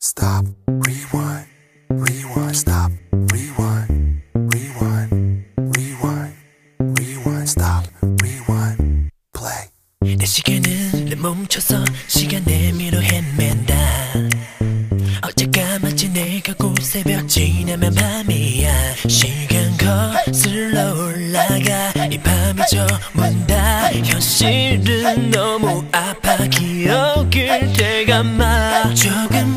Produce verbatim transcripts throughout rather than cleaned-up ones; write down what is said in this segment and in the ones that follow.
Stop, rewind, rewind, stop, rewind, rewind, rewind, rewind, stop, rewind, play. 내 시계는 멈춰서 시간 내미로 헤맨다. 어제가 마치 내가 곧 새벽 지나면 밤이야. 시간 거슬러 올라가 이 밤이 저문다. 현실은 너무 아파 기억을 되감아. 조금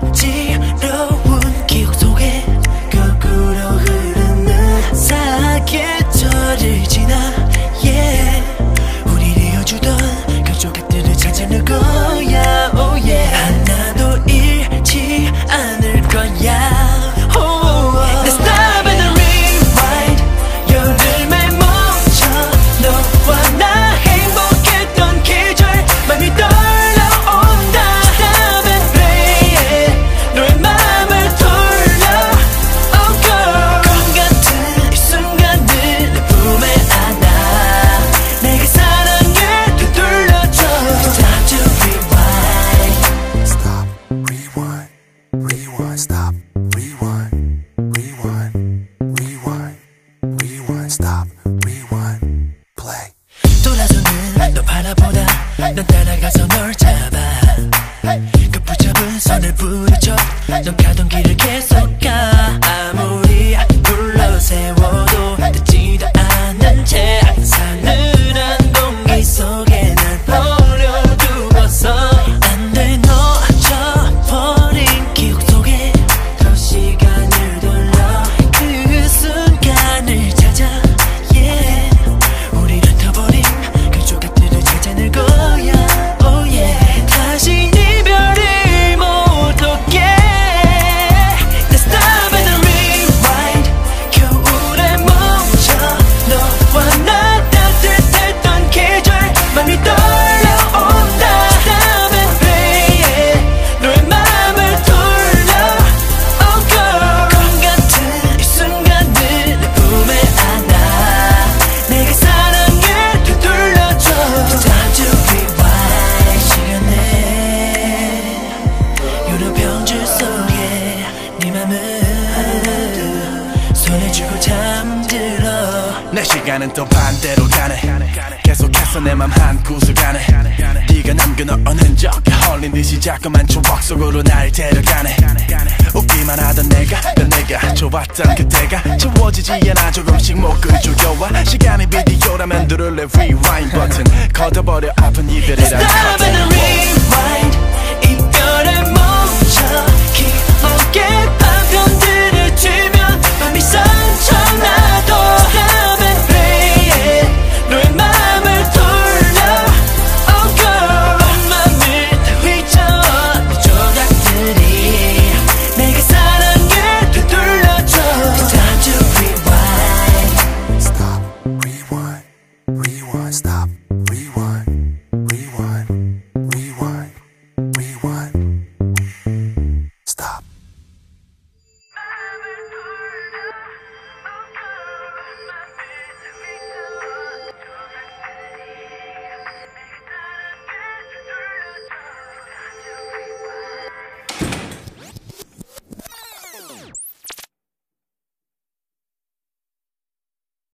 어지러운 기억 속에 거꾸로 흐르는 사계절을 지나 yeah. 우리 이어주던 그 조각들을 찾아낼 거야 oh yeah. 하나도 잃지 않을 거야 oh, oh. Let's stop and rewind. 여름에 멈춰 너와 나 행복했던 계절 맘이 떨려온다. Stop and play it. 너의 맘을 돌려 oh girl. 꿈 같은 이 순간들 내 품에 안아. 내게 사랑을 되돌려줘. Time to rewind. Stop, rewind, rewind, stop, rewind, rewind, rewind, rewind, stop, rewind, play. 돌아서는 너 바라보다 넌 따라가서 널 잡아. 그 붙잡은 손을 부딪혀 넌 가던 길을 계속 가. 아무리 불러 세워도 듣지도 않는 채 사늘한 공기 속에 날 버려두고서 안 돼. 놓쳐버린 기억 속에 더 시간을 돌려 그 순간을 찾아 yeah. 우리 흩어버린 그 조각들을 찾아낼 거야 oh yeah. 다시 이별이 못 오게. Let's stop and rewind. 겨울에 멈춰 너와 나 따뜻했던 계절 맘이 떨려온다. Stop and play it. 너의 맘을 돌려 oh girl. 꿈 같은 이 순간들 내 품에 안아. 내게 사랑을 되돌려줘. Time to rewind. 시간에 유로 병줄 속에 네 맘을 손에 쥐고 잠들어. 내 시간은 또 반대로 가네. 계속해서 내 맘 한 구석안에 네가 남겨놓은 흔적 헐린 듯이 자꾸만 추억 속으로 날 데려가네. 웃기만 하던 내가 난 내가 좋았던 그때가 지워지지 않아. 조금씩 목을 조여와. 시간이 비디오라면 누를래 rewind 버튼. 걷어버려 아픈 이별이란 Stop and rewind. 이별에 멈춰 기억의 파편들을 쥐면 맘이 상처나도 Stop and play it. 너의 맘을 돌려 oh girl. 온 맘을 다 휘저어 내 조각들이 내게 사랑을 되돌려줘. Time to rewind. Stop, rewind, rewind, stop,